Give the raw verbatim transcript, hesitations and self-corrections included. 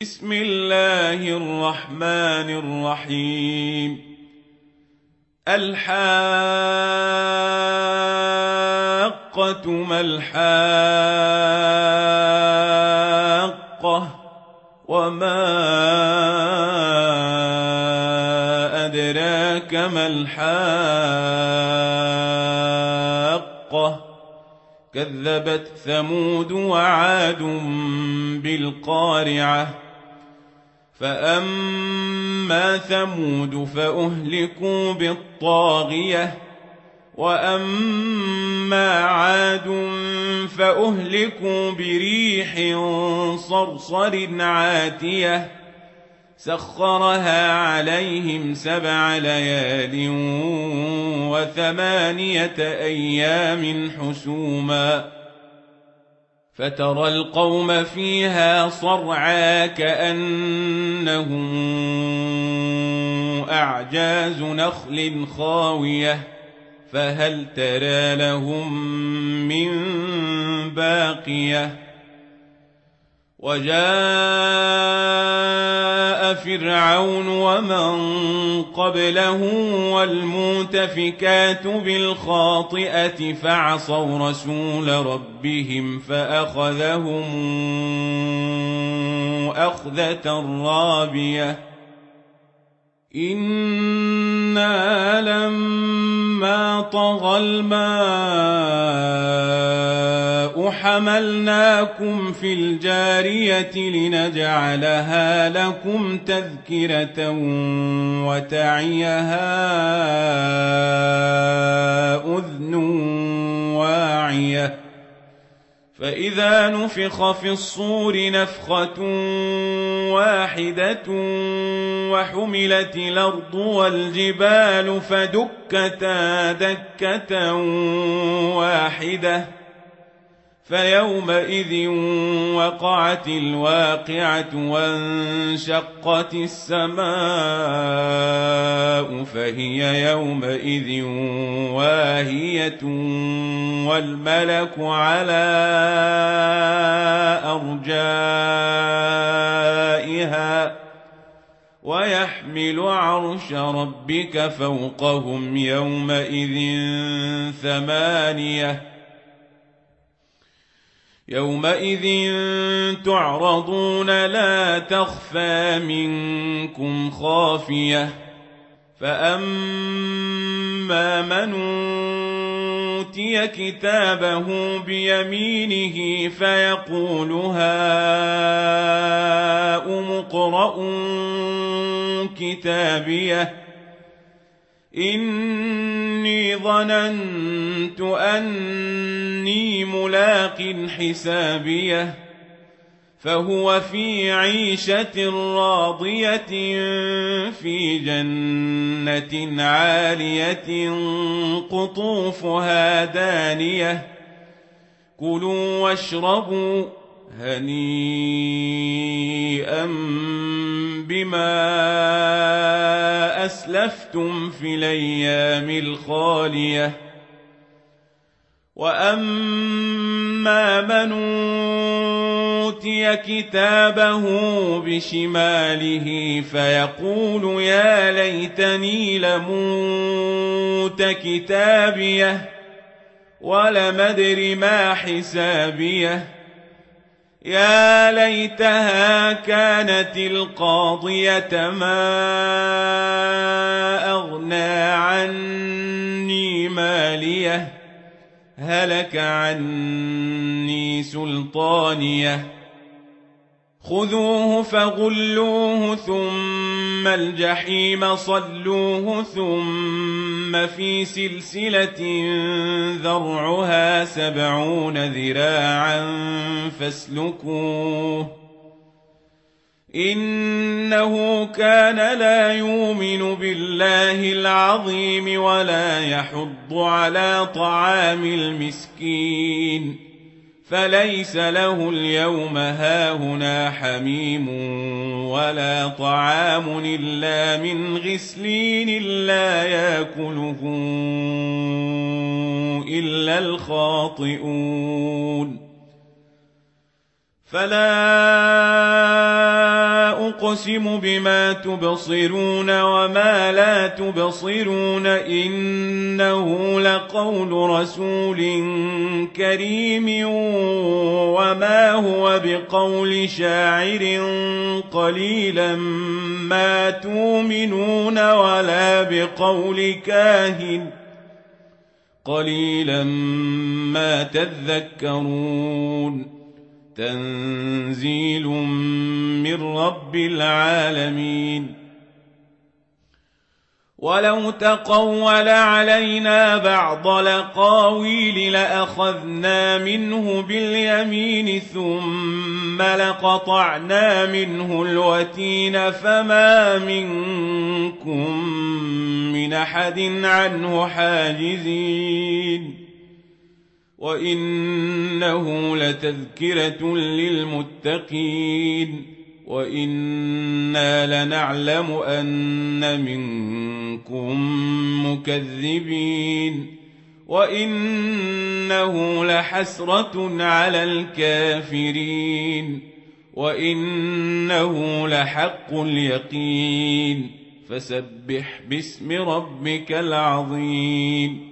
بسم الله الرحمن الرحيم. الحاقة ما الحاقة وما أدراك ما الحاقة كذبت ثمود وعاد بالقارعة فأما ثمود فأهلكوا بالطاغية وأما عاد فأهلكوا بريح صرصر عاتية سخرها عليهم سبع ليال وثمانية أيام حسوما فترى القوم فيها صرعى كأنهم أعجاز نخل خاوية فهل ترى لهم من باقية وجاء فرعون ومن قبله والمؤتفكات بالخاطئة فعصوا رسول ربهم فأخذهم أخذة رابية إنا لما طغى الماء حملناكم في الجارية لنجعلها لكم تذكرة وتعيها أذن واعية فإذا نفخ في الصور نفخة واحدة وحملت الأرض والجبال فدكتا دكة واحدة فيومئذ وقعت الواقعة وانشقت السماء فهي يومئذ واهية والملك على أرجائها ويحمل عرش ربك فوقهم يومئذ ثمانية يومئذ تعرضون لا تخفى منكم خافية فأما من أوتي كتابه بيمينه فيقول هاؤم اقرءوا كتابيه إني ظننت أني ملاق حسابيه فهو في عيشة راضية في جنة عالية قطوفها دانية كلوا واشربوا هنيئا بما أسلفتم في الأيام الخالية وأما من أوتي كتابه بشماله فيقول يا ليتني لموت كتابيه ولم أدر ما حسابيه يا ليتها كانت القاضية ما أغنى عني ماليه هلك عني سلطانيه خذوه فغلوه ثم الجحيم صلوه ثم في سلسلة ذرعها سبعون ذراعا فاسلكوه إنه كان لا يؤمن بالله العظيم ولا يحض على طعام المسكين فليس له اليوم هاهنا حميم ولا طعام إلا من غسلين لا يأكله إلا الخاطئون فلا أقسم بما تبصرون وما لا تبصرون إنه لقول رسول كريم وما هو بقول شاعر قليلا ما تؤمنون ولا بقول كاهن قليلا ما تذكرون تنزيل من رب العالمين ولو تقول علينا بعض الأقاويل لأخذنا منه باليمين ثم لقطعنا منه الوتين فما منكم من أحد عنه حاجزين وإنه لتذكرة للمتقين وإنا لنعلم أن منكم مكذبين وإنه لحسرة على الكافرين وإنه لحق اليقين فسبح باسم ربك العظيم